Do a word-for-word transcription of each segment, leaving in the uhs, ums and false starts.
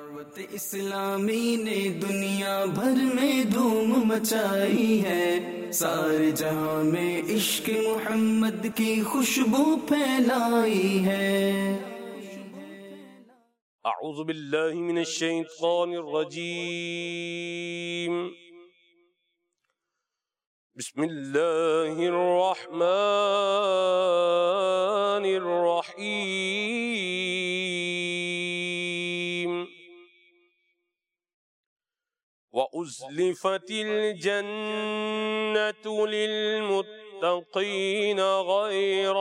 دعوت اسلامی نے دنیا بھر میں دھوم مچائی ہے، سارے جہاں میں عشق محمد کی خوشبو پھیلائی ہے۔ اعوذ باللہ من الشیطان الرجیم، بسم اللہ الرحمن الرحیم۔ وَأُزْلِفَتِ الْجَنَّةُ لِلْمُتَّقِينَ غَيْرَ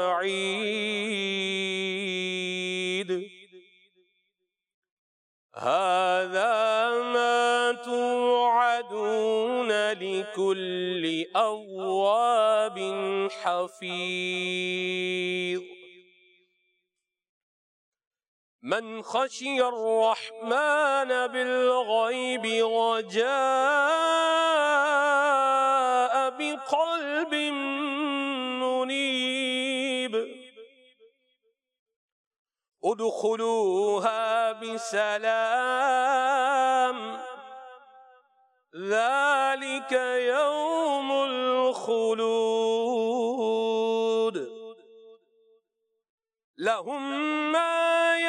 بَعِيدٍ، هَذَا مَا تُوعَدُونَ لِكُلِّ أَوَّابٍ حَفِيظٍ۔ من خشي الرحمن بالغيب وجاء بقلب منيب، ادخلوها بسلام، ذلك يوم الخلود، لهم ما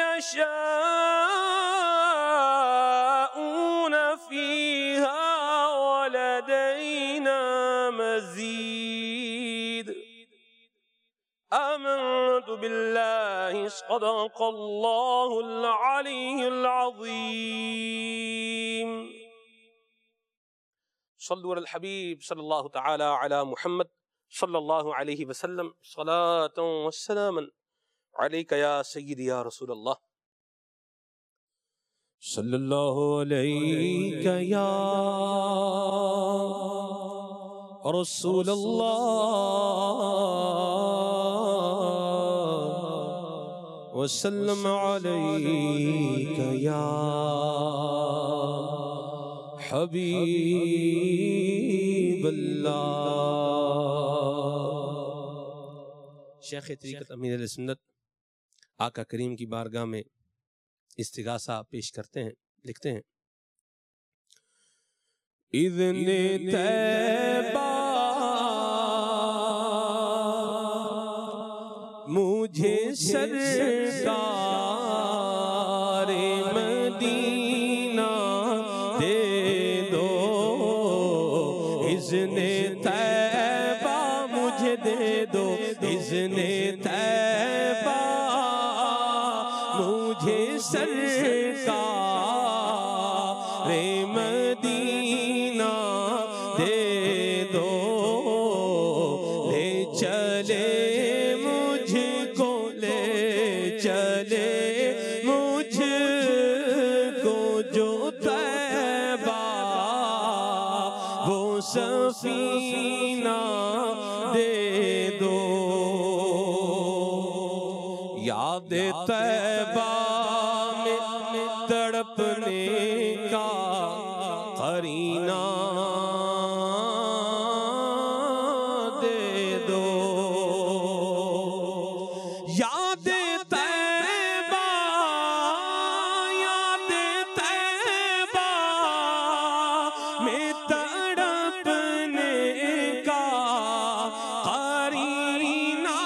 يشاءون فيها ولدينا مزيد۔ آمنت بالله، صدق الله العلي العظيم۔ صلوا على الحبيب صلى الله تعالى على محمد صلى الله عليه وسلم، صلاة والسلاما عليك يا سيدي يا رسول الله، صلى الله عليك يا رسول الله، وسلم عليك يا حبيب الله۔ شیخ طریقت امین علیہ سنت آقا کریم کی بارگاہ میں استغاثہ پیش کرتے ہیں، لکھتے ہیں: اذن طیبہ مجھے سرکار مدینہ دے دو، اذن طیبہ مجھے دے دو، اذن طیبہ مجھے سرکار مدینہ دے دو، لے چلے مجھ کو، لے چلے مجھ کو جو طیبہ وہ سفینہ دے دو، یاد طیبہ میں تڑپنے کا قرینہ دے دو، یاد طیبہ، یاد طیبہ میں تڑپنے کا قرینہ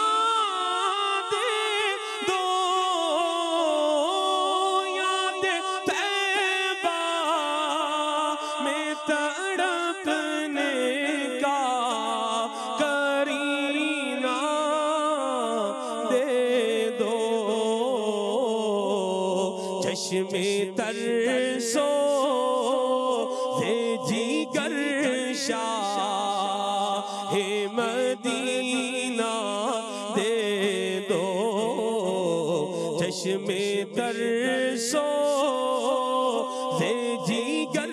دے دو، یاد طیبہ میں تڑپنے کا قرینہ دے دو، چشم تر سو سے جگر شاہ مدینہ دے دو، چشم تر سو سے جگر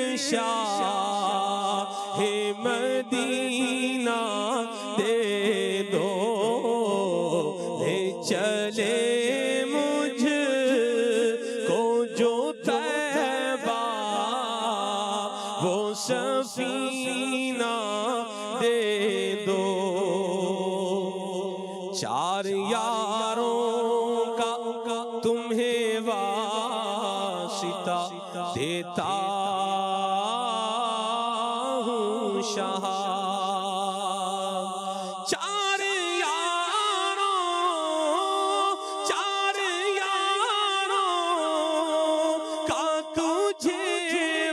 شاہ مدینہ دے دو، لے چلے مجھ کو جو طیبہ وہ سفینہ دے دو، چار یاروں کا تمہیں وعدہ واسطہ دیتا ہوں شاہ چار یاروں چار یاروں کا تجھے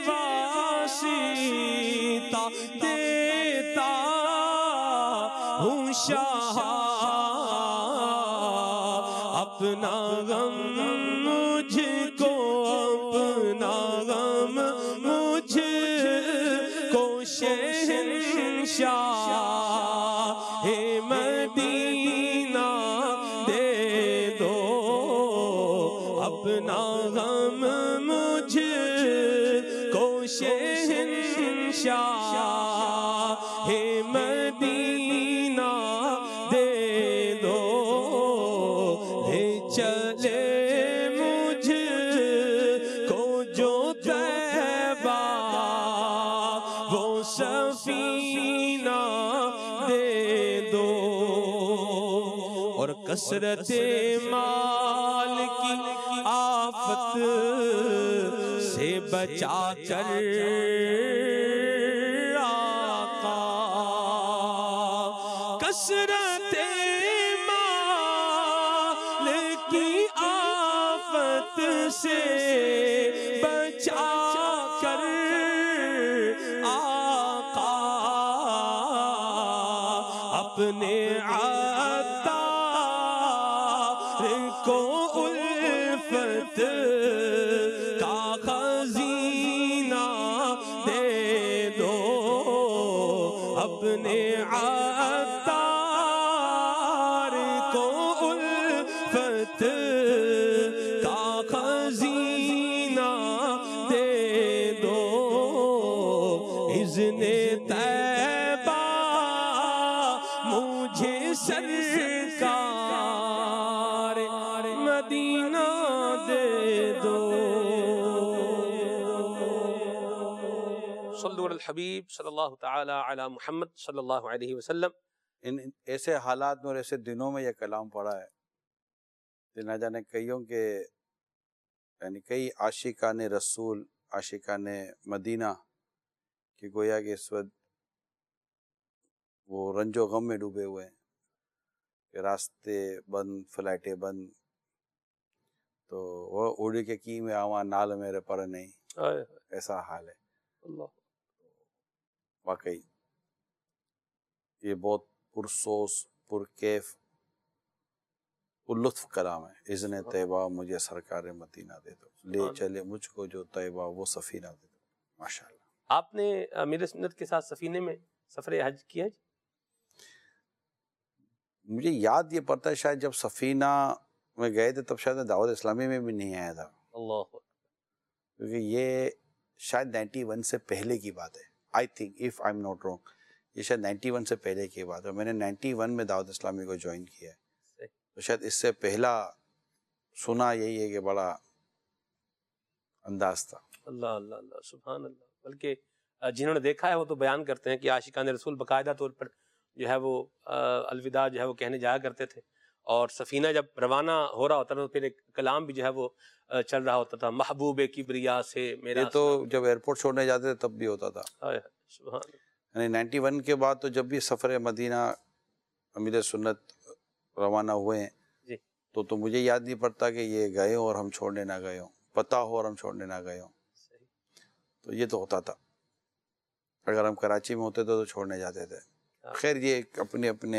واسطہ دیتا ہوں شاہ اپنا غم مجھ کو اپنا غم مجھ کو شہنشاہ مدینہ دے دو اپنا غم مجھ کو شہنشاہ مدینہ دے دو لے چلے مجھ کو جو طیبہ وہ سفینہ دے دو اور کثرت مال کی آفت سے بچا کر آقا کثرت مال کی آفت سے بچا کر آقا اپنے عطار کو الفت کا خزینہ دے دو اپنے عطار کو الفت کا خزینہ دے دو اذن طیبہ مجھے سرکار مدینہ دے دو صلو علی الحبیب صلی اللہ تعالی علی محمد صلی اللہ علیہ وسلم ان ایسے حالات میں اور ایسے دنوں میں یہ کلام پڑھا ہے کہ نہ جانے کئیوں کے یعنی کئی عاشقان رسول عاشقان مدینہ کہ گویا کہ اس وقت وہ رنج و غم میں ڈوبے ہوئے ہیں کہ راستے بند فلائٹیں بند تو وہ اڑی کے کی میں آواں نال میرے پر نہیں ایسا حال ہے اللہ واقعی یہ بہت پرسوس پرکیف لطف کلام ہے اذن طیبہ مجھے سرکار مدینہ دے دو لے چلے مجھ کو جو طیبہ وہ سفینہ دے دو ماشاءاللہ آپ نے امیر سنت کے ساتھ سفینے میں سفر حج کیا ہے؟ مجھے یاد یہ پڑتا ہے شاید جب سفینہ میں گئے تھے تب شاید دعوت اسلامی میں بھی نہیں آیا تھا اللہ کیونکہ یہ شاید نائنٹی ون سے پہلے کی بات ہے I think if I am not wrong یہ شاید نائنٹی ون سے پہلے کی بات ہے میں نے نائنٹی ون میں دعوت اسلامی کو جوائن کیا ہے تو شاید اس سے پہلا سنا یہی ہے کہ بڑا انداز تھا اللہ اللہ اللہ سبحان اللہ بلکہ جنہوں نے دیکھا ہے وہ تو بیان کرتے ہیں کہ عاشقان رسول باقاعدہ طور پر جو ہے وہ الوداع جو ہے وہ کہنے جایا کرتے تھے اور سفینہ جب روانہ ہو رہا ہوتا تھا تو پھر ایک کلام بھی جو ہے وہ چل رہا ہوتا تھا محبوب کبریا سے میرا یہ تو جب ایئرپورٹ چھوڑنے جاتے تھے تب بھی ہوتا تھا سبحان اللہ یعنی نائنٹی ون کے بعد تو جب بھی سفر مدینہ امیر سنت روانہ ہوئے ہیں جی تو تو مجھے یاد نہیں پڑتا کہ یہ گئے ہوں اور ہم چھوڑنے نہ گئے ہوں پتہ ہو اور ہم چھوڑنے نہ گئے ہوں تو یہ تو ہوتا تھا اگر ہم کراچی میں ہوتے تو چھوڑنے جاتے تھے خیر یہ اپنے اپنے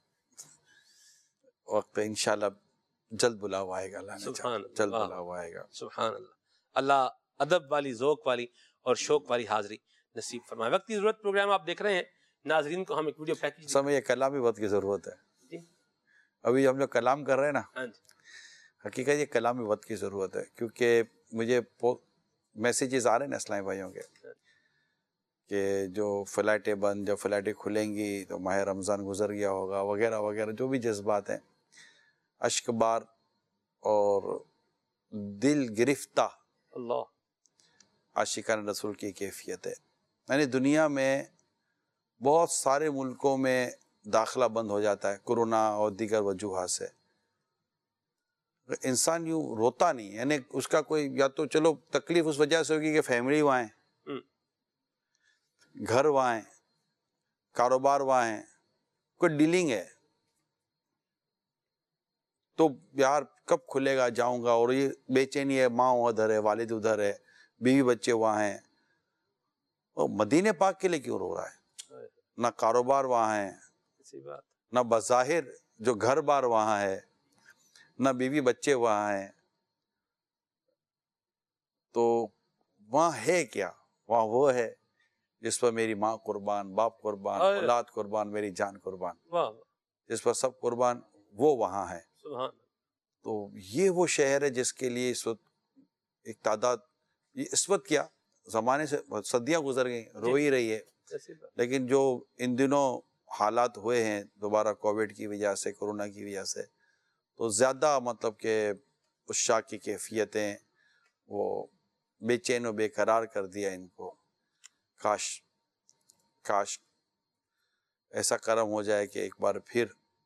وقت انشاءاللہ جلد بلاوا آئے گا اللہ نے سبحان جلد اللہ بلاوا آئے گا سبحان اللہ اللہ ادب والی ذوق والی اور شوق والی حاضری نصیب فرمائے وقت کی ضرورت پروگرام آپ دیکھ رہے ہیں ناظرین کو ہم ایک ویڈیو پیکیج سمجھ یہ کلام ہی وقت کی ضرورت ہے جی ابھی ہم لوگ کلام کر رہے ہیں نا ہاں جی حقیقت یہ کلام ہی وقت کی ضرورت ہے کیونکہ مجھے میسیجز آ رہے ہیں نا اسلامی بھائیوں کے کہ جو فلائٹیں بند جب فلائٹیں کھلیں گی تو ماہ رمضان گزر گیا ہوگا وغیرہ وغیرہ جو بھی جذبات ہیں اشک بار اور دل گرفتہ اللہ عاشقان رسول کی کیفیت ہے یعنی دنیا میں بہت سارے ملکوں میں داخلہ بند ہو جاتا ہے کورونا اور دیگر وجوہات سے انسان یوں روتا نہیں، یعنی اس کا کوئی یا تو چلو تکلیف اس وجہ سے ہوگی کہ فیملی وہاں ہے، گھر وہاں ہے، کاروبار وہاں ہے، کوئی ڈیلنگ ہے، تو یار کب کھلے گا، جاؤں گا، اور یہ بے چینی ہے، ماں ادھر ہے، والد ادھر ہے، بیوی بچے وہاں ہیں، اور مدینے پاک کے لیے کیوں رو رہا ہے؟ نہ کاروبار وہاں ہے، نہ بظاہر جو گھر بار وہاں ہے، نہ بیوی بچے وہاں ہیں، تو وہاں ہے کیا؟ وہاں وہ ہے جس پر میری ماں قربان، باپ قربان، اولاد قربان، میری جان قربان، جس پر سب قربان، وہ وہاں ہے۔ تو یہ وہ شہر ہے جس کے لیے اس وقت ایک تعداد، یہ اس وقت کیا، زمانے سے صدیاں گزر گئیں، رو ہی رہی ہے، لیکن جو ان دنوں حالات ہوئے ہیں دوبارہ کووڈ کی وجہ سے، کرونا کی وجہ سے، تو زیادہ مطلب کہ عشاق کی کیفیتیں وہ بے چین و بے قرار کر دیا ان کو۔ کاش کاش ایسا کرم ہو جائے کہ ایک بار پھر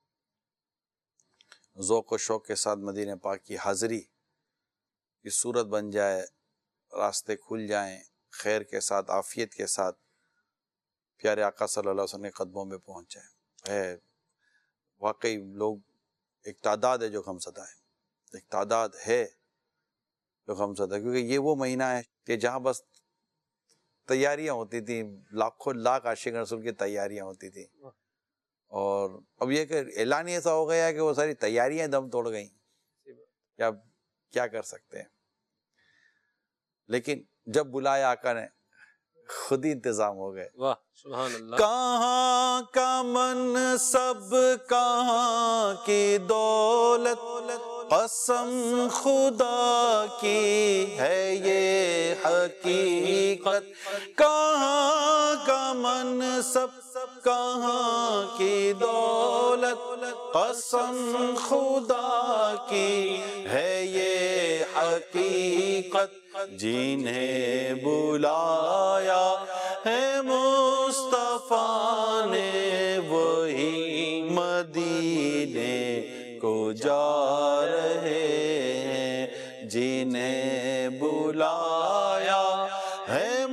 ذوق و شوق کے ساتھ مدینہ پاک کی حاضری کی صورت بن جائے، راستے کھل جائیں، خیر کے ساتھ، عافیت کے ساتھ پیارے آقا صلی اللہ علیہ وسلم کے قدموں میں پہنچ جائیں۔ ہے واقعی لوگ، ایک تعداد ہے جو غم زدہ ہے، ایک تعداد ہے جو غم زدہ ہے، کیونکہ یہ وہ مہینہ ہے کہ جہاں بس تیاریاں ہوتی تھیں، لاکھوں لاکھ عاشق رسول کی تیاریاں ہوتی تھیں، اور اب یہ کہ اعلان ایسا ہو گیا ہے کہ وہ ساری تیاریاں دم توڑ گئیں، کیا کیا کر سکتے ہیں؟ لیکن جب بلایا آقا نے خود ہی انتظام ہو گئے۔ واہ سبحان اللہ۔ کہاں کا منصب، کہاں کی دولت، قسم خدا کی ہے یہ حقیقت، کہاں کا منصب، کہاں کی دولت، قسم خدا کی ہے یہ حقیقت، جنہیں بلایا ہے مصطفیٰ نے وہی مدینے کو جا رہے ہیں، جنہیں بلایا ہے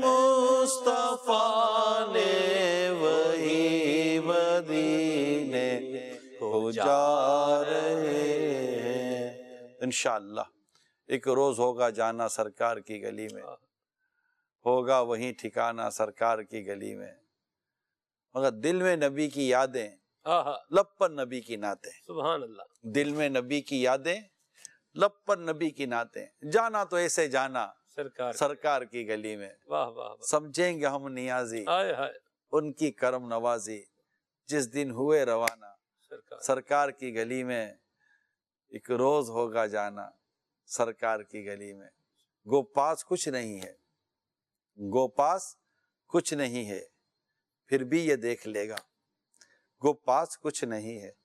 مصطفیٰ نے وہی مدینے کو جا رہے ہیں۔ انشاءاللہ ایک روز ہوگا جانا سرکار کی گلی میں، ہوگا وہیں ٹھکانا سرکار کی گلی میں، مگر دل میں نبی کی یادیں، لب پر نبی کی نعتیں، سبحان اللہ، دل میں نبی کی یادیں، لب پر نبی کی نعتیں، جانا تو ایسے جانا سرکار سرکار کی گلی میں، واہ واہ، سمجھیں گے ہم نیازی ہائے ہائے، ان کی کرم نوازی، جس دن ہوئے روانہ سرکار سرکار کی گلی میں، ایک روز ہوگا جانا سرکار کی گلی میں، گو پاس کچھ نہیں ہے، گو پاس کچھ نہیں ہے، پھر بھی یہ دیکھ لے گا، گو پاس کچھ نہیں ہے،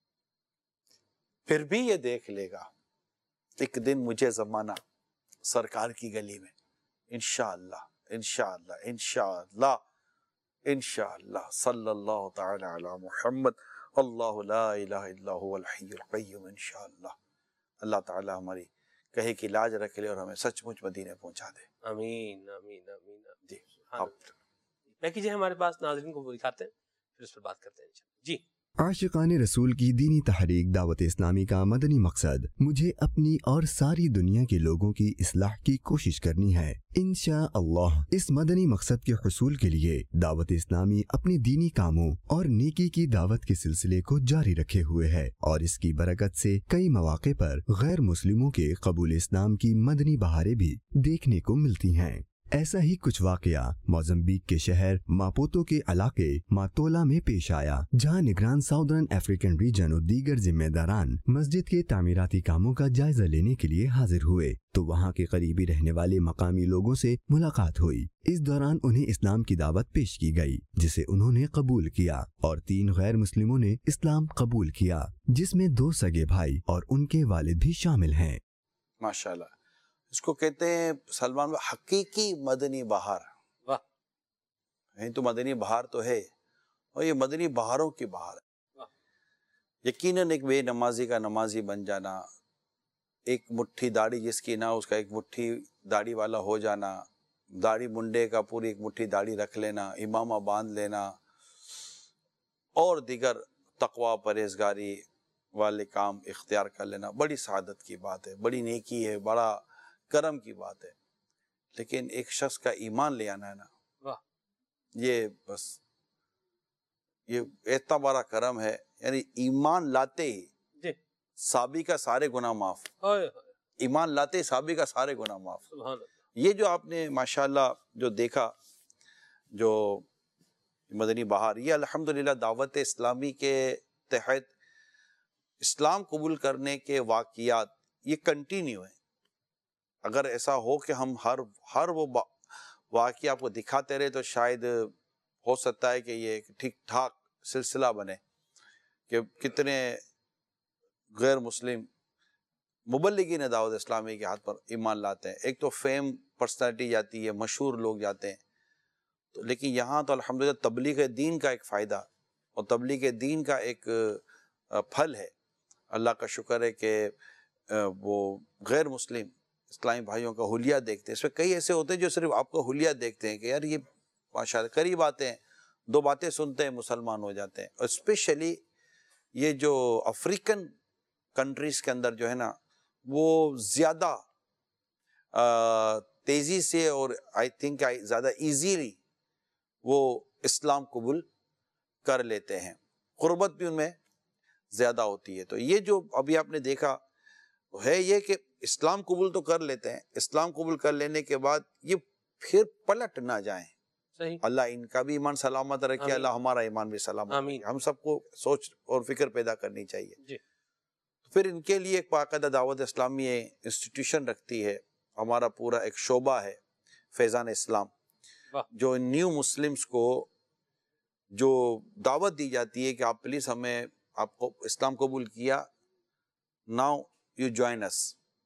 پھر بھی یہ دیکھ لے گا، ایک دن مجھے زمانہ سرکار کی گلی میں، انشاءاللہ انشاءاللہ انشاءاللہ انشاءاللہ صلی اللہ تعالی علی محمد، اللہ لا الہ الا هو الحی القیوم، انشاءاللہ اللہ تعالی ہماری کہے کی لاج رکھ لے اور ہمیں سچ مچ مدینے پہنچا دے۔ آمین آمین آمین۔ جی آپ پیکیج ہے ہمارے پاس، ناظرین کو دکھاتے ہیں، پھر اس پر بات کرتے ہیں انشاءاللہ۔ جی عاشقان رسول کی دینی تحریک دعوت اسلامی کا مدنی مقصد مجھے اپنی اور ساری دنیا کے لوگوں کی اصلاح کی کوشش کرنی ہے۔ انشاءاللہ اس مدنی مقصد کے حصول کے لیے دعوت اسلامی اپنے دینی کاموں اور نیکی کی دعوت کے سلسلے کو جاری رکھے ہوئے ہے، اور اس کی برکت سے کئی مواقع پر غیر مسلموں کے قبول اسلام کی مدنی بہاریں بھی دیکھنے کو ملتی ہیں۔ ایسا ہی کچھ واقعہ موزمبیق کے شہر ماپوتو کے علاقے ماتولا میں پیش آیا، جہاں نگران ساؤدرن افریقن ریجن اور دیگر ذمہ داران مسجد کے تعمیراتی کاموں کا جائزہ لینے کے لیے حاضر ہوئے تو وہاں کے قریبی رہنے والے مقامی لوگوں سے ملاقات ہوئی۔ اس دوران انہیں اسلام کی دعوت پیش کی گئی، جسے انہوں نے قبول کیا، اور تین غیر مسلموں نے اسلام قبول کیا، جس میں دو سگے بھائی اور ان کے والد بھی شامل ہیں۔ ماشاءاللہ، اس کو کہتے ہیں سلمان بھائی حقیقی مدنی بہار۔ واہ، نہیں تو مدنی بہار تو ہے، اور یہ مدنی بہاروں کی بہار ہے۔ یقیناً ایک بے نمازی کا نمازی بن جانا، ایک مٹھی داڑھی جس کی نہ اس کا ایک مٹھی داڑھی والا ہو جانا، داڑھی منڈے کا پوری ایک مٹھی داڑھی رکھ لینا، امامہ باندھ لینا اور دیگر تقوی پرہیزگاری والے کام اختیار کر لینا، بڑی سعادت کی بات ہے، بڑی نیکی ہے، بڑا کرم کی بات ہے. لیکن ایک شخص کا ایمان لے آنا ہے نا، واہ، یہ بس یہ اتنا بڑا کرم ہے. یعنی ایمان لاتے ہی جی، صحابی کا سارے گناہ معاف، اوئے ہوئے، ایمان لاتے ہی صحابی کا سارے گناہ معاف. سبحان اللہ. یہ جو آپ نے ماشاءاللہ جو دیکھا، جو مدنی بہار، یہ الحمدللہ دعوت اسلامی کے تحت اسلام قبول کرنے کے واقعات یہ کنٹینیو ہیں. اگر ایسا ہو کہ ہم ہر ہر وہ واقعہ آپ کو دکھاتے رہے تو شاید ہو سکتا ہے کہ یہ ٹھیک ٹھاک سلسلہ بنے کہ کتنے غیر مسلم مبلغین دعوت اسلامی کے ہاتھ پر ایمان لاتے ہیں. ایک تو فیم پرسنالٹی جاتی ہے، مشہور لوگ جاتے ہیں، تو لیکن یہاں تو الحمدللہ تبلیغ دین کا ایک فائدہ اور تبلیغ دین کا ایک پھل ہے. اللہ کا شکر ہے کہ وہ غیر مسلم اسلامی بھائیوں کا حلیہ دیکھتے ہیں. اس میں کئی ایسے ہوتے ہیں جو صرف آپ کا حلیہ دیکھتے ہیں کہ یار یہ ماشاءاللہ قریب آتے ہیں، دو باتیں سنتے ہیں، مسلمان ہو جاتے ہیں. اور اسپیشلی یہ جو افریقن کنٹریز کے اندر جو ہے نا، وہ زیادہ تیزی سے اور آئی تھنک زیادہ ایزیلی وہ اسلام قبول کر لیتے ہیں، قربت بھی ان میں زیادہ ہوتی ہے. تو یہ جو ابھی آپ نے دیکھا ہے یہ کہ اسلام قبول تو کر لیتے ہیں، اسلام قبول کر لینے کے بعد یہ پھر پلٹ نہ جائیں. صحیح. اللہ ان کا بھی ایمان سلامت رکھے، اللہ ہمارا ایمان بھی سلامت آمین. رکھے. ہم سب کو سوچ اور فکر پیدا کرنی چاہیے. جی. پھر ان کے لیے ایک باقاعدہ دعوت اسلامی انسٹیٹیوشن رکھتی ہے. ہمارا پورا ایک شعبہ ہے فیضان اسلام، جو نیو مسلمز کو جو دعوت دی جاتی ہے کہ آپ پلیز ہمیں، آپ کو اسلام قبول کیا، ناؤ یو جوائن اس،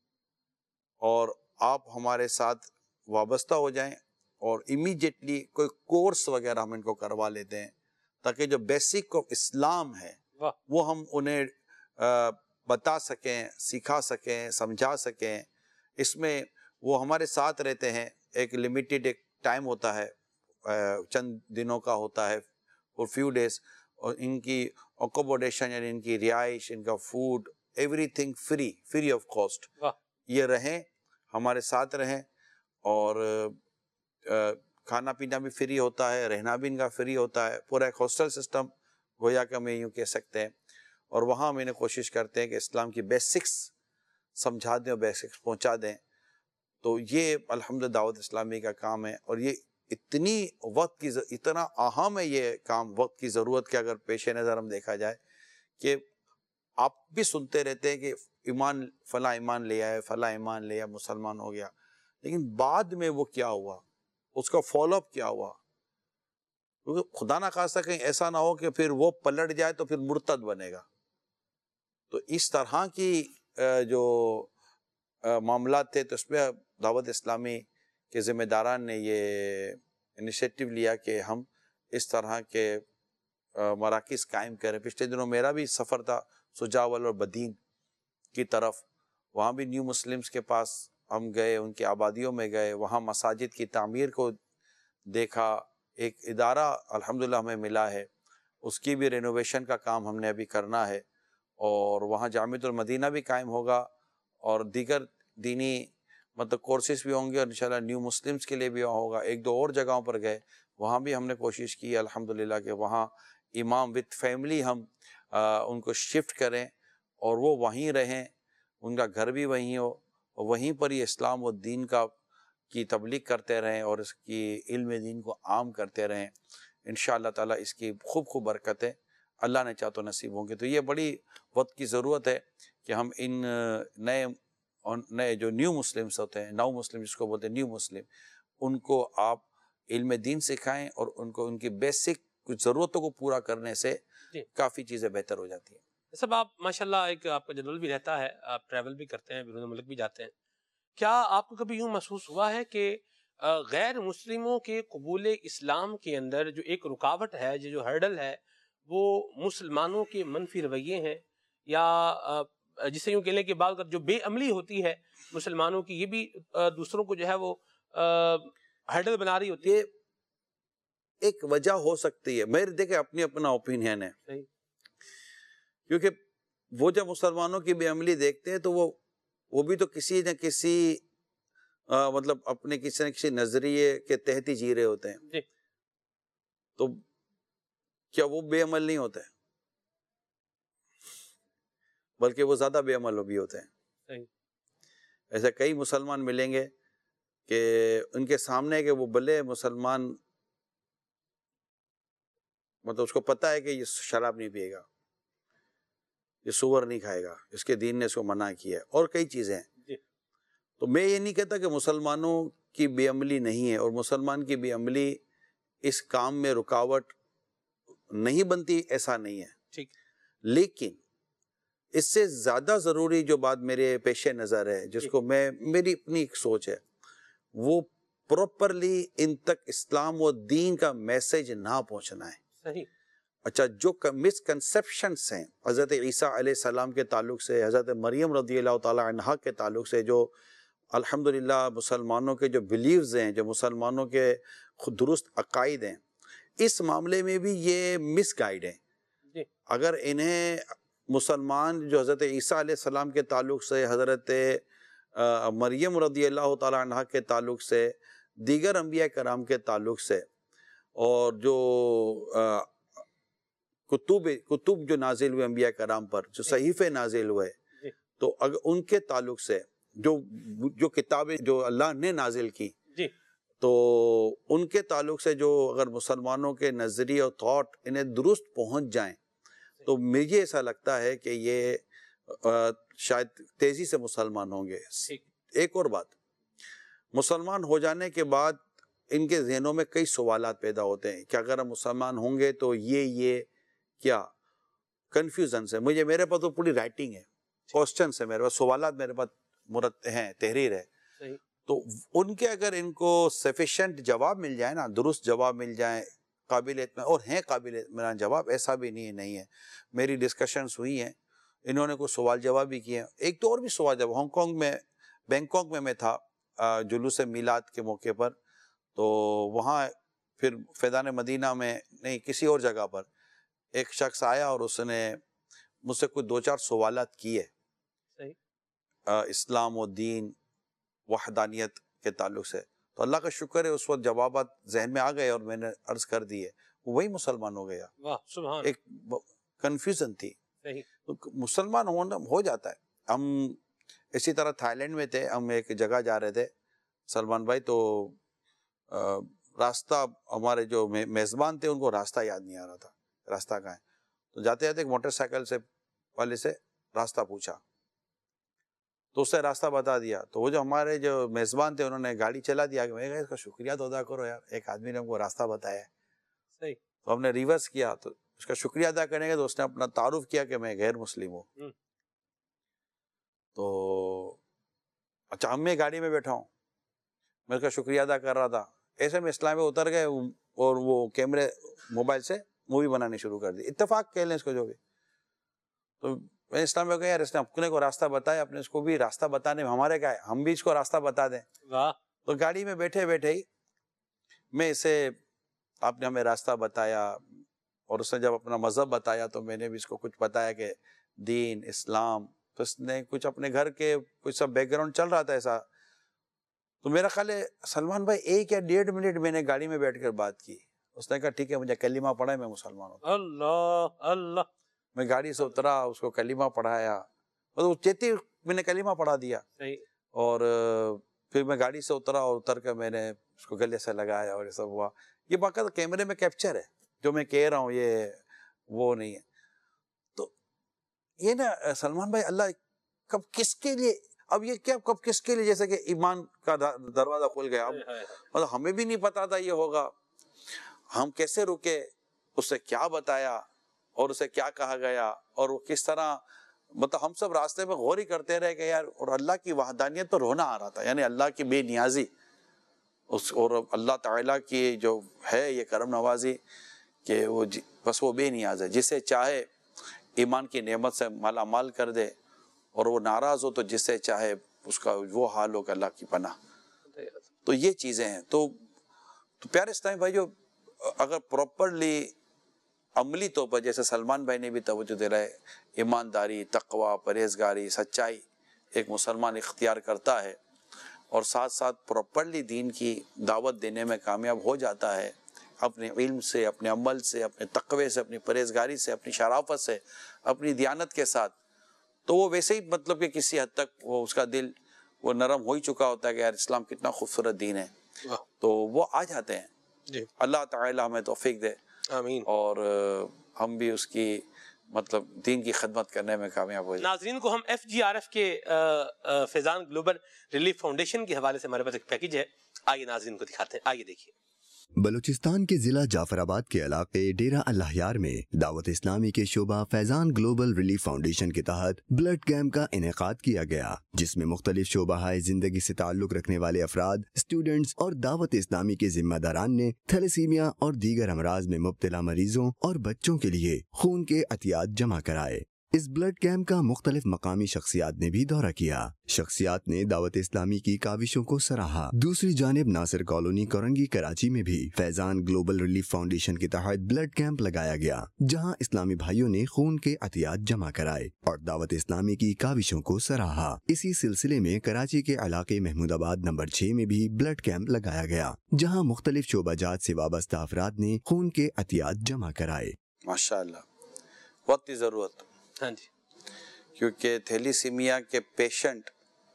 اور آپ ہمارے ساتھ وابستہ ہو جائیں اور امیڈیٹلی کوئی کورس وغیرہ ہم ان کو کروا لیتے ہیں تاکہ جو بیسک آف اسلام ہے وہ ہم انہیں بتا سکیں، سکھا سکیں، سمجھا سکیں. اس میں وہ ہمارے ساتھ رہتے ہیں، ایک لمیٹیڈ ایک ٹائم ہوتا ہے، چند دنوں کا ہوتا ہے، اور فیو ڈیز، اور ان کی اکوموڈیشن یعنی ان کی رہائش، ان کا food, everything free free of cost. یہ رہیں، ہمارے ساتھ رہیں، اور کھانا پینا بھی فری ہوتا ہے، رہنا بھی ان کا فری ہوتا ہے. پورا ایک ہاسٹل سسٹم گویا کہ ہم یوں کہہ سکتے ہیں. اور وہاں ہم انہیں کوشش کرتے ہیں کہ اسلام کی بیسکس سمجھا دیں اور بیسکس پہنچا دیں. تو یہ الحمدللہ دعوت اسلامی کا کام ہے، اور یہ اتنی وقت کی اتنا اہم ہے یہ کام، وقت کی ضرورت کے اگر پیش نظر ہم دیکھا جائے کہ آپ بھی سنتے رہتے ہیں کہ ایمان فلاں ایمان لے آئے، فلاں ایمان لے آیا، مسلمان ہو گیا، لیکن بعد میں وہ کیا ہوا، اس کا فالو اپ کیا ہوا؟ کیونکہ خدا نہ خواستہ کہیں ایسا نہ ہو کہ پھر وہ پلٹ جائے تو پھر مرتد بنے گا. تو اس طرح کی جو معاملات تھے، تو اس میں دعوت اسلامی کے ذمہ داران نے یہ انیشیٹو لیا کہ ہم اس طرح کے مراکز قائم کریں. پچھلے دنوں میرا بھی سفر تھا سجاول اور بدین کی طرف، وہاں بھی نیو مسلمز کے پاس ہم گئے، ان کی آبادیوں میں گئے، وہاں مساجد کی تعمیر کو دیکھا. ایک ادارہ الحمدللہ ہمیں ملا ہے، اس کی بھی رینوویشن کا کام ہم نے ابھی کرنا ہے، اور وہاں جامعۃ المدینہ بھی قائم ہوگا، اور دیگر دینی مطلب کورسز بھی ہوں گے، اور انشاءاللہ نیو مسلمز کے لیے بھی ہوگا. ایک دو اور جگہوں پر گئے، وہاں بھی ہم نے کوشش کی الحمدللہ کہ وہاں امام وتھ فیملی ہم آ, ان کو شفٹ کریں اور وہ وہیں رہیں، ان کا گھر بھی وہیں ہو، اور وہیں پر ہی اسلام و دین کا کی تبلیغ کرتے رہیں اور اس کی علم دین کو عام کرتے رہیں. انشاءاللہ تعالیٰ اس کی خوب خوب برکتیں اللہ نے چاہ تو نصیب ہوں گے. تو یہ بڑی وقت کی ضرورت ہے کہ ہم ان نئے نئے جو نیو مسلمس ہوتے ہیں، نو مسلم جس کو بولتے ہیں نیو مسلم، ان کو آپ علم دین سکھائیں، اور ان کو ان کی بیسک کچھ ضرورتوں کو پورا کرنے سے جی. کافی چیزیں بہتر ہو جاتی ہیں. سب آپ ماشاءاللہ ایک آپ کا جدول بھی رہتا ہے، آپ ٹریول بھی کرتے ہیں، بیرون ملک بھی جاتے ہیں. کیا آپ کو کبھی یوں محسوس ہوا ہے کہ غیر مسلموں کے قبول اسلام کے اندر جو ایک رکاوٹ ہے، جو ہرڈل ہے، وہ مسلمانوں کے منفی رویے ہیں، یا جسے یوں کہہ لیں کہ بعض اوقات جو بے عملی ہوتی ہے مسلمانوں کی، یہ بھی دوسروں کو جو ہے وہ ہرڈل بنا رہی ہوتی ہے. ایک وجہ ہو سکتی ہے، میرے دیکھیں اپنی اپنا اوپینین ہے، صحیح. کیونکہ وہ جب مسلمانوں کی بے عملی دیکھتے ہیں تو وہ وہ بھی تو کسی نہ کسی آ, مطلب اپنے کسی نہ کسی نظریے کے تحت ہی جی رہے ہوتے ہیں. جی. تو کیا وہ بے عمل نہیں ہوتے ہیں؟ بلکہ وہ زیادہ بے عمل بھی ہوتے ہیں. صحیح. ایسے کئی مسلمان ملیں گے کہ ان کے سامنے کہ وہ بھلے مسلمان مطلب اس کو پتا ہے کہ یہ شراب نہیں پیے گا، یہ سور نہیں کھائے گا، اس کے دین نے اس کو منع کیا ہے، اور کئی چیزیں ہیں. جی. تو میں یہ نہیں کہتا کہ مسلمانوں کی بے عملی نہیں ہے، اور مسلمان کی بے عملی اس کام میں رکاوٹ نہیں بنتی، ایسا نہیں ہے. ٹھیک. لیکن اس سے زیادہ ضروری جو بات میرے پیش نظر ہے، جس کو میں میری اپنی ایک سوچ ہے، وہ پراپرلی ان تک اسلام و دین کا میسج نہ پہنچنا ہے. صحیح. اچھا، جو مس کنسپشنس ہیں حضرت عیسیٰ علیہ السلام کے تعلق سے، حضرت مریم رضی اللہ تعالی عنہا کے تعلق سے، جو الحمدللہ مسلمانوں کے جو بلیوز ہیں، جو مسلمانوں کے خود درست عقائد ہیں، اس معاملے میں بھی یہ مس گائیڈ ہیں. جی. اگر انہیں مسلمان جو حضرت عیسیٰ علیہ السلام کے تعلق سے، حضرت مریم رضی اللہ تعالی عنہا کے تعلق سے، دیگر انبیاء کرام کے تعلق سے، اور جو کتب کتب جو نازل ہوئے انبیاء کرام پر، جو صحیفے نازل ہوئے، تو اگر ان کے تعلق سے جو جو کتابیں جو اللہ نے نازل کی، تو ان کے تعلق سے جو اگر مسلمانوں کے نظریے اور تھاٹ انہیں درست پہنچ جائیں، تو مجھے ایسا لگتا ہے کہ یہ شاید تیزی سے مسلمان ہوں گے. ایک اور بات، مسلمان ہو جانے کے بعد ان کے ذہنوں میں کئی سوالات پیدا ہوتے ہیں کہ اگر ہم مسلمان ہوں گے تو یہ یہ کیا کنفیوژنس ہے. مجھے میرے پاس تو پوری رائٹنگ ہے، کوسچنس ہے میرے پاس، سوالات میرے پاس مرت ہیں، تحریر ہے. تو ان کے اگر ان کو سفیشینٹ جواب مل جائے نا، درست جواب مل جائے، قابل اطمینان، اور ہیں قابل اطمینان جواب، ایسا بھی نہیں نہیں ہے. میری ڈسکشنز ہوئی ہیں، انہوں نے کوئی سوال جواب بھی کیے ہیں. ایک تو اور بھی سوال جواب، ہانگ کانگ میں، بینکاک میں میں تھا جلوس میلاد کے موقع پر، تو وہاں پھر فیضان مدینہ میں نہیں کسی اور جگہ پر ایک شخص آیا اور اس نے مجھ سے کوئی دو چار سوالات کیے اسلام و دین وحدانیت کے تعلق سے. تو اللہ کا شکر ہے اس وقت جوابات ذہن میں آ گئے اور میں نے عرض کر دیے، وہی مسلمان ہو گیا. ایک کنفیوژن تھی، تو مسلمان ہونا ہو جاتا ہے. ہم اسی طرح تھائی لینڈ میں تھے، ہم ایک جگہ جا رہے تھے سلمان بھائی، تو راستہ ہمارے جو میزبان تھے ان کو راستہ یاد نہیں آ رہا تھا، راستہ کہاں ہے. تو جاتے جاتے ایک موٹر سائیکل سے والے سے راستہ پوچھا، تو اس سے راستہ بتا دیا. تو وہ جو ہمارے جو میزبان تھے انہوں نے گاڑی چلا دیا کہ میں کہا اس کا شکریہ تو ادا کرو یار، ایک آدمی نے ہم کو راستہ بتایا ہے. تو ہم نے ریورس کیا، تو اس کا شکریہ ادا کریں گے تو اس نے اپنا تعارف کیا کہ میں غیر مسلم ہوں. تو اچھا ہم میں گاڑی میں بیٹھا ہوں، میں اس کا شکریہ ادا کر رہا تھا. ایسے میں اسلام میں اتر گئے اور وہ کیمرے موبائل سے مووی بنانی شروع کر دی. اتفاق کہہ لیں اس کو جو بھی. تو میں اسلام میں کہا یار اس نے اپنے کو راستہ بتایا، اپنے اس کو بھی راستہ بتانے میں ہمارے کیا ہے، ہم بھی اس کو راستہ بتا دیں. تو گاڑی میں بیٹھے بیٹھے ہی میں اسے، آپ نے ہمیں راستہ بتایا، اور اس نے جب اپنا مذہب بتایا تو میں نے بھی اس کو کچھ بتایا کہ دین اسلام. تو اس نے کچھ اپنے گھر کے کچھ سب بیک گراؤنڈ چل رہا تھا ایسا. تو میرا خیال ہے سلمان بھائی ایک یا ڈیڑھ منٹ میں نے گاڑی میں بیٹھ کر بات کی. اس نے کہا ٹھیک ہے مجھے کلمہ پڑھا ہے، میں مسلمان ہوں. اللہ اللہ. میں گاڑی سے اترا، اس کو کلمہ پڑھایا، مطلب چیتی میں نے کلمہ پڑھا دیا. اور پھر میں گاڑی سے اترا اور اتر کر میں نے اس کو گلے سے لگایا اور یہ سب ہوا. یہ باقاعدہ کیمرے میں کیپچر ہے جو میں کہہ رہا ہوں، یہ وہ نہیں ہے. تو یہ نا سلمان بھائی اللہ کب کس کے لیے، اب یہ کیا کب کس کے لیے، جیسے کہ ایمان کا دروازہ کھل گیا. اب مطلب ہمیں بھی نہیں پتا تھا یہ ہوگا، ہم کیسے رکے، اسے کیا بتایا اور اسے کیا کہا گیا، اور وہ کس طرح، مطلب ہم سب راستے میں غور ہی کرتے رہے کہ یار، اور اللہ کی وحدانیت تو رونا آ رہا تھا، یعنی اللہ کی بے نیازی اس، اور اللہ تعالیٰ کی جو ہے یہ کرم نوازی کہ وہ بس وہ بے نیاز ہے، جسے چاہے ایمان کی نعمت سے مالا مال کر دے اور وہ ناراض ہو تو جس سے چاہے اس کا وہ حال ہو کہ اللہ کی پناہ. تو یہ چیزیں ہیں. تو تو پیارے اسلامی بھائیو، اگر پراپرلی عملی طور پر جیسے سلمان بھائی نے بھی توجہ دے رہا ہے، ایمانداری، تقوی، پرہیزگاری، سچائی ایک مسلمان اختیار کرتا ہے اور ساتھ ساتھ پراپرلی دین کی دعوت دینے میں کامیاب ہو جاتا ہے، اپنے علم سے، اپنے عمل سے، اپنے تقوی سے، اپنی پرہیزگاری سے، اپنی شرافت سے، اپنی دیانت کے ساتھ، تو وہ ویسے ہی مطلب کہ کسی حد تک وہ اس کا دل وہ نرم ہو ہی چکا ہوتا ہے کہ یار اسلام کتنا خوبصورت دین ہے، تو وہ آ جاتے ہیں. جی اللہ تعالی ہمیں توفیق دے آمین. اور ہم بھی اس کی مطلب دین کی خدمت کرنے میں کامیاب ہو جائیں. ناظرین کو ہم ایف جی آر ایف کے فیضان گلوبل ریلیف فاؤنڈیشن کے حوالے سے ہمارے پاس ایک پیکیج ہے، آئیے ناظرین کو دکھاتے ہیں، آئیے دیکھیے. بلوچستان کے ضلع جعفر آباد کے علاقے ڈیرہ اللہ یار میں دعوت اسلامی کے شعبہ فیضان گلوبل ریلیف فاؤنڈیشن کے تحت بلڈ کیمپ کا انعقاد کیا گیا، جس میں مختلف شعبہ زندگی سے تعلق رکھنے والے افراد، اسٹوڈنٹس اور دعوت اسلامی کے ذمہ داران نے تھیلیسیمیا اور دیگر امراض میں مبتلا مریضوں اور بچوں کے لیے خون کے عطیات جمع کرائے. اس بلڈ کیمپ کا مختلف مقامی شخصیات نے بھی دورہ کیا. شخصیات نے دعوت اسلامی کی کاوشوں کو سراہا. دوسری جانب ناصر کالونی کورنگی کراچی میں بھی فیضان گلوبل ریلیف فاؤنڈیشن کے تحت بلڈ کیمپ لگایا گیا، جہاں اسلامی بھائیوں نے خون کے عطیات جمع کرائے اور دعوت اسلامی کی کاوشوں کو سراہا. اسی سلسلے میں کراچی کے علاقے محمود آباد نمبر چھ میں بھی بلڈ کیمپ لگایا گیا، جہاں مختلف شعبہ جات سے وابستہ افراد نے خون کے عطیات جمع کرائے. ماشاءاللہ وقت کی ضرورت، ہاں جی، کیونکہ تھیلیسیمیا کے پیشنٹ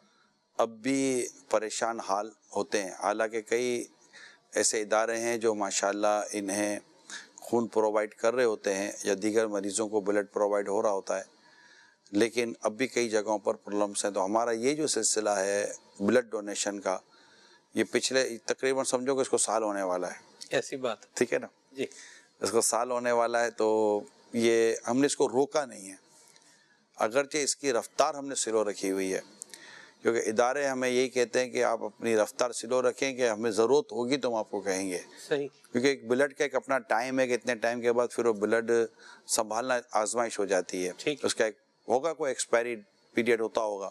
اب بھی پریشان حال ہوتے ہیں. حالانکہ کئی ایسے ادارے ہیں جو ماشاءاللہ انہیں خون پرووائڈ کر رہے ہوتے ہیں یا دیگر مریضوں کو بلڈ پرووائڈ ہو رہا ہوتا ہے، لیکن اب بھی کئی جگہوں پر پرابلمس ہیں. تو ہمارا یہ جو سلسلہ ہے بلڈ ڈونیشن کا، یہ پچھلے تقریباً سمجھو کہ اس کو سال ہونے والا ہے. ایسی بات، ٹھیک ہے نا جی، اس کو سال ہونے والا ہے. تو یہ ہم نے اس کو روکا نہیں ہے، اگرچہ اس کی رفتار ہم نے سلو رکھی ہوئی ہے، کیونکہ ادارے ہمیں یہی کہتے ہیں کہ آپ اپنی رفتار سلو رکھیں کہ ہمیں ضرورت ہوگی تو ہم آپ کو کہیں گے. صحیح. کیونکہ ایک بلڈ کا ایک اپنا ٹائم ہے کہ اتنے ٹائم کے بعد پھر وہ بلڈ سنبھالنا آزمائش ہو جاتی ہے، اس کا ایک ہوگا کوئی ایکسپائری پیریڈ ہوتا ہوگا.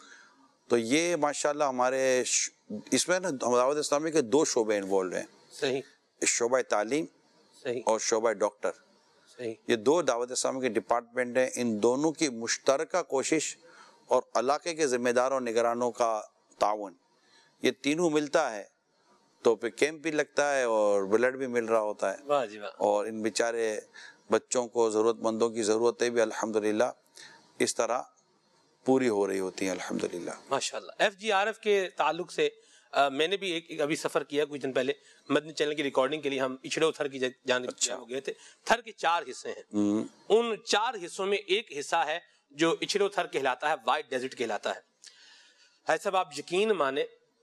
تو یہ ماشاءاللہ ہمارے اس میں نا دعوت اسلامی کے دو شعبے انوالوڈ ہیں. صحیح. شعبہ تعلیم اور شعبہ ڈاکٹر، یہ دو دعوت اسلامی کے ڈپارٹمنٹ ہیں. ان دونوں کی مشترکہ کوشش اور علاقے کے ذمہ داروں اور نگرانوں کا تعاون، یہ تینوں ملتا ہے تو پھر کیمپ بھی لگتا ہے اور بلڈ بھی مل رہا ہوتا ہے. واہ جی واہ. اور ان بیچارے بچوں کو، ضرورت مندوں کی ضرورتیں بھی الحمدللہ اس طرح پوری ہو رہی ہوتی ہیں الحمدللہ. ماشاءاللہ. ایف جی آر ایف کے تعلق سے میں نے بھی ایک ابھی سفر کیا کچھ دن پہلے مدنی چینل کی ریکارڈنگ کے لیے. ہم اچھڑے تھر کی جانب ہو گئے تھے. تھر کے چار حصے ہیں، ان چار حصوں میں ایک حصہ ہے جو اچھڑے تھر کہلاتا ہے، وائٹ ڈیزرٹ کہلاتا ہے. ہے صاحب آپ یقین مانے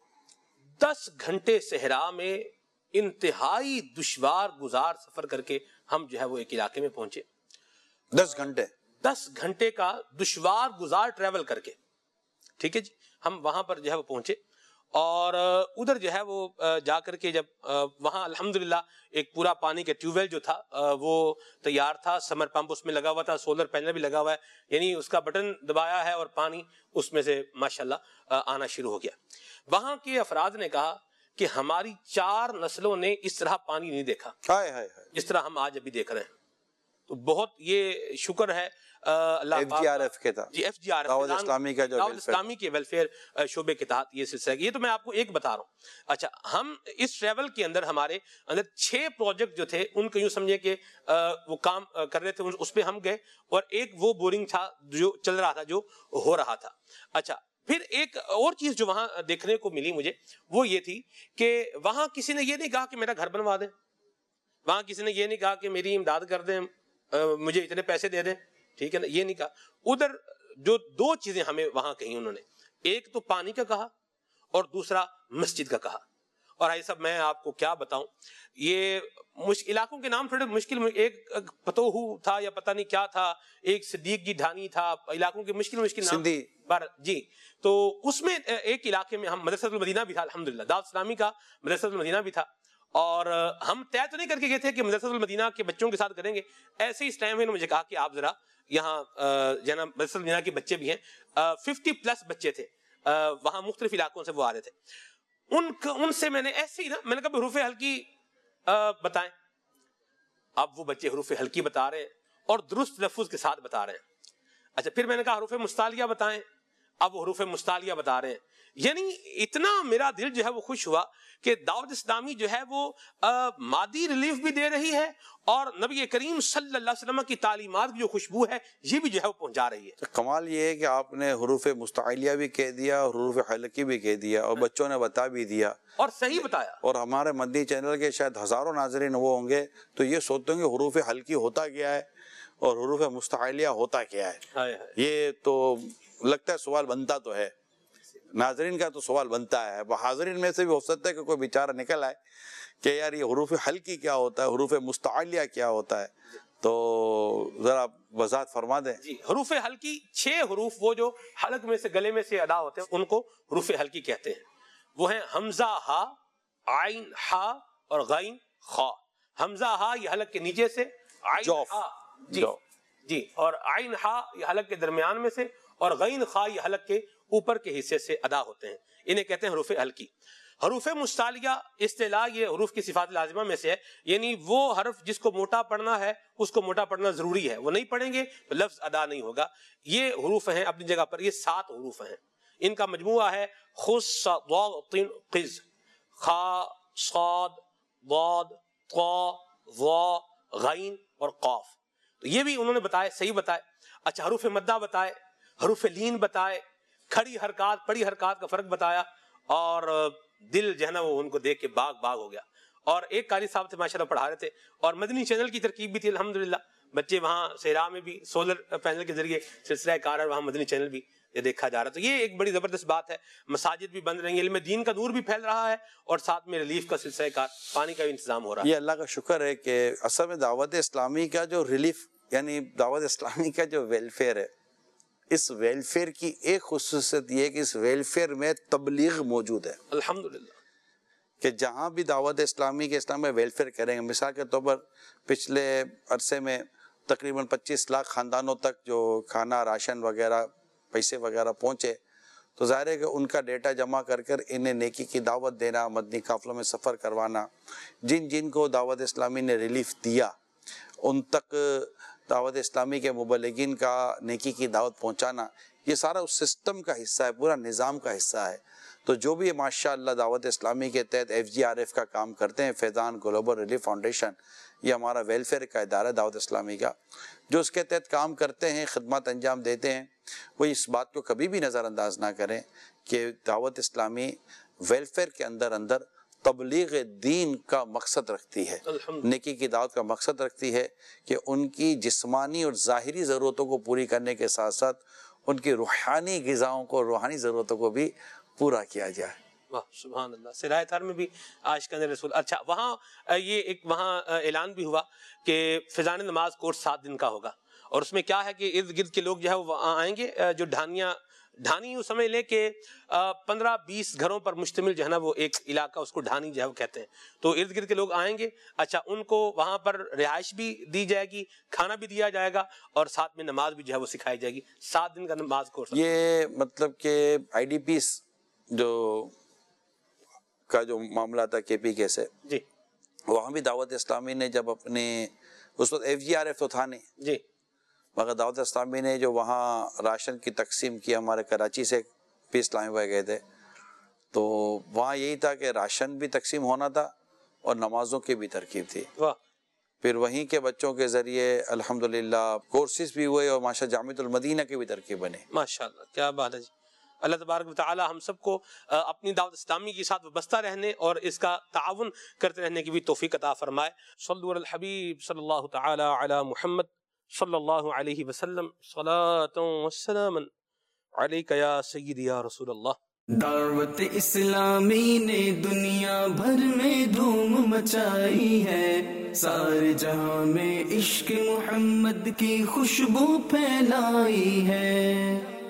دس گھنٹے صحرا میں انتہائی دشوار گزار سفر کر کے ہم جو ہے وہ ایک علاقے میں پہنچے. دس گھنٹے دس گھنٹے کا دشوار گزار ٹریول کر کے، ٹھیک ہے جی. ہم وہاں پر جو ہے وہ پہنچے اور ادھر جو ہے وہ جا کر کے جب وہاں الحمدللہ ایک پورا پانی کا ٹیوب ویل جو تھا وہ تیار تھا، سمر پمپ اس میں لگا ہوا تھا، سولر پینل بھی لگا ہوا ہے، یعنی اس کا بٹن دبایا ہے اور پانی اس میں سے ماشاءاللہ آنا شروع ہو گیا. وہاں کے افراد نے کہا کہ ہماری چار نسلوں نے اس طرح پانی نہیں دیکھا جس طرح ہم آج ابھی دیکھ رہے ہیں. تو بہت یہ شکر ہے Allah F G R F کے تحت، G F G R F Dawat Islami کا جو دعوت اسلامی کے ویلفیئر شعبے کے تحت یہ سلسلہ. یہ تو میں آپ کو ایک بتا رہا ہوں. اچھا، ہم اس ٹریول کے اندر ہمارے اندر چھ پروجیکٹ جو تھے ان کو یوں سمجھے کہ وہ کام کر رہے تھے، اس پہ ہم گئے اور ایک وہ بورنگ تھا جو چل رہا تھا، جو ہو رہا تھا. اچھا، پھر ایک اور چیز جو وہاں دیکھنے کو ملی مجھے وہ یہ تھی کہ وہاں کسی نے یہ نہیں کہا کہ میرا گھر بنوا دیں، وہاں کسی نے یہ نہیں کہا کہ میری امداد کر دیں، مجھے اتنے پیسے دے دیں، ٹھیک ہے نا، یہ نہیں کہا. ادھر جو دو چیزیں ہمیں وہاں کہیں انہوں نے، ایک تو پانی کا کہا اور دوسرا مسجد کا کہا. اور یہ سب میں آپ کو کیا بتاؤں، یہ علاقوں کے نام تھوڑے مشکل، ایک پتوہو تھا یا پتہ نہیں کیا تھا، ایک صدیق جی ڈھانی تھا، علاقوں کے مشکل مشکل نام جی. تو اس میں ایک علاقے میں ہم مدرسۃ المدینہ بھی تھا، الحمدللہ دعوت اسلامی کا مدرسۃ المدینہ بھی تھا. اور ہم طے تو نہیں کر کے گئے تھے کہ مدرسۃ المدینہ کے بچوں کے ساتھ کریں گے. ایسے اس ٹائم میں نے مجھے کہا کہ آپ ذرا یہاں جناب مدرسۃ الجناح کے بچے بھی ہیں، ففٹی پلس بچے تھے وہاں مختلف علاقوں سے وہ آ رہے تھے. ان ان سے میں نے ایسے ہی نا میں نے کہا حروف ہلکی بتائیں. اب وہ بچے حروف ہلکی بتا رہے ہیں اور درست تلفظ کے ساتھ بتا رہے ہیں. اچھا پھر میں نے کہا حروف مستعلیہ بتائیں. اب وہ حروف مستعلیہ بتا رہے ہیں. یعنی اتنا میرا دل جو ہے وہ خوش ہوا کہ دعوت اسلامی جو ہے وہ مادی ریلیف بھی دے رہی ہے اور نبی کریم صلی اللہ علیہ وسلم کی تعلیمات کی جو خوشبو ہے یہ بھی جو ہے وہ پہنچا رہی ہے. کمال یہ ہے کہ آپ نے حروف مستعلیہ بھی کہہ دیا اور حروف حلقی بھی کہہ دیا اور بچوں نے بتا بھی دیا اور صحیح بتایا. اور ہمارے مدنی چینل کے شاید ہزاروں ناظرین وہ ہوں گے تو یہ سوچتے ہوں گے حروف حلقی ہوتا کیا ہے اور حروف مستعلیہ ہوتا کیا ہے. یہ تو لگتا ہے سوال بنتا تو ہے، ناظرین کا تو سوال بنتا ہے. حاضرین میں سے بھی ہو سکتا ہے کہ کوئی بیچارہ نکل آئے کہ یار یہ حروف حلقی کیا ہوتا ہے، حروف مستعلیہ کیا ہوتا ہے. تو ذرا وضاحت فرما دیں. جی حروف حلقی چھ حروف وہ جو حلق میں سے گلے میں سے ادا ہوتے ہیں ان کو حروف حلقی کہتے ہیں. وہ ہیں حمزہ ہا، عین ہا اور غین خا. حمزہ ہا یہ حلق کے نیچے سے، عین ہا جی جی اور عین ہا یہ حلق کے درمیان میں سے اور غین خا یہ حلق کے اوپر کے حصے سے ادا ہوتے ہیں. انہیں کہتے ہیں حروف حلقی. حروف مستعلیہ اصطلاح یہ حروف کی صفات لازمہ میں سے ہے، یعنی وہ حرف جس کو موٹا پڑھنا ہے اس کو موٹا پڑھنا ضروری ہے، وہ نہیں پڑھیں گے تو لفظ ادا نہیں ہوگا. یہ حروف ہیں اپنی جگہ پر، یہ سات حروف ہیں. ان کا مجموعہ ہے خص ضاد طین قز، خا صاد ضاد طا ظا غین اور قاف. تو یہ بھی انہوں نے بتائے، صحیح بتائے. اچھا حروف مدہ بتائے، حروف لین بتائے، کھڑی حرکات پڑی حرکات کا فرق بتایا اور دل جو ہے نا وہ ان کو دیکھ کے باغ باغ ہو گیا. اور ایک قاری صاحب تھے ماشاءاللہ پڑھا رہے تھے اور مدنی چینل کی ترکیب بھی تھی الحمدللہ. بچے وہاں صحرا میں بھی سولر پینل کے ذریعے سلسلہ کار ہے، وہاں مدنی چینل بھی یہ دیکھا جا رہا ہے. تو یہ ایک بڑی زبردست بات ہے. مساجد بھی بند رہیں گے، علم دین کا نور بھی پھیل رہا ہے اور ساتھ میں ریلیف کا سلسلہ کار، پانی کا بھی انتظام ہو رہا ہے. یہ اللہ کا شکر ہے کہ اصل میں دعوت اسلامی کا جو ریلیف یعنی دعوت اسلامی کا جو ویلفیئر ہے، اس ویلفیئر کی ایک خصوصیت یہ ہے کہ اس ویلفیئر میں تبلیغ موجود ہے الحمدللہ. کہ جہاں بھی دعوت اسلامی کے اسلام میں ویلفیئر کریں گے، مثال کے طور پر پچھلے عرصے میں تقریباً پچیس لاکھ خاندانوں تک جو کھانا راشن وغیرہ پیسے وغیرہ پہنچے، تو ظاہر ہے کہ ان کا ڈیٹا جمع کر کر انہیں نیکی کی دعوت دینا، مدنی قافلوں میں سفر کروانا، جن جن کو دعوت اسلامی نے ریلیف دیا ان تک دعوت اسلامی کے مبلغین کا نیکی کی دعوت پہنچانا، یہ سارا اس سسٹم کا حصہ ہے، پورا نظام کا حصہ ہے. تو جو بھی ماشاءاللہ دعوت اسلامی کے تحت ایف جی آر ایف کا کام کرتے ہیں، فیضان گلوبل ریلیف فاؤنڈیشن، یہ ہمارا ویلفیئر کا ادارہ ہے دعوت اسلامی کا، جو اس کے تحت کام کرتے ہیں، خدمات انجام دیتے ہیں، وہ اس بات کو کبھی بھی نظر انداز نہ کریں کہ دعوت اسلامی ویلفیئر کے اندر اندر تبلیغ دین کا مقصد رکھتی ہے، نیکی کی دعوت کا مقصد رکھتی ہے کہ ان کی جسمانی اور ظاہری ضرورتوں کو پوری کرنے کے ساتھ ساتھ ان کی روحانی غذاؤں کو، روحانی ضرورتوں کو بھی پورا کیا جائے. واہ سبحان اللہ. سراہ تھار میں بھی عاشقان رسول. اچھا وہاں یہ ایک وہاں اعلان بھی ہوا کہ فضان نماز کورس سات دن کا ہوگا اور اس میں کیا ہے کہ ارد گرد کے لوگ جو ہے وہ آئیں گے، جو ڈھانیاں ڈھانی یوں سمجھ لیں کہ پندرہ بیس گھروں پر مشتمل جو ہے نا وہ ایک علاقہ، اس کو ڈھانی جو ہے وہ کہتے ہیں. تو ارد گرد کے لوگ آئیں گے. اچھا ان کو وہاں پر رہائش بھی دی جائے گی، کھانا بھی دیا جائے گا اور ساتھ میں نماز بھی جو ہے وہ سکھائی جائے گی. سات دن کا نماز کورس. یہ مطلب کہ آئی ڈی پیز جو کا جو معاملہ تھا کے پی کے سے جی، وہاں بھی دعوت اسلامی نے جب اپنے اس وقت ایف جی آر ایف تو تھا نہیں جی، مگر دعوت اسلامی نے جو وہاں راشن کی تقسیم کی، ہمارے کراچی سے پی اسلامی بھائی گئے تھے، تو وہاں یہی تھا کہ راشن بھی تقسیم ہونا تھا اور نمازوں کی بھی ترکیب تھی. واہ. پھر وہیں کے بچوں کے ذریعے الحمدللہ کورسز بھی ہوئے اور ماشاء جامعۃ المدینہ کی بھی ترکیب بنے. ماشاءاللہ کیا بات ہے جی. اللہ تبارک و تعالی ہم سب کو اپنی دعوت اسلامی کے ساتھ وابستہ رہنے اور اس کا تعاون کرتے رہنے کی بھی توفیق عطا فرمائے. صلو علی الحبیب صلی اللہ تعالی علی محمد صلی اللہ علیہ وسلم. صلاۃ و سلام علیک یا سیدی یا رسول اللہ. دعوت اسلامی نے دنیا بھر میں دھوم مچائی ہے، سارے جہاں میں عشق محمد کی خوشبو پھیلائی ہے.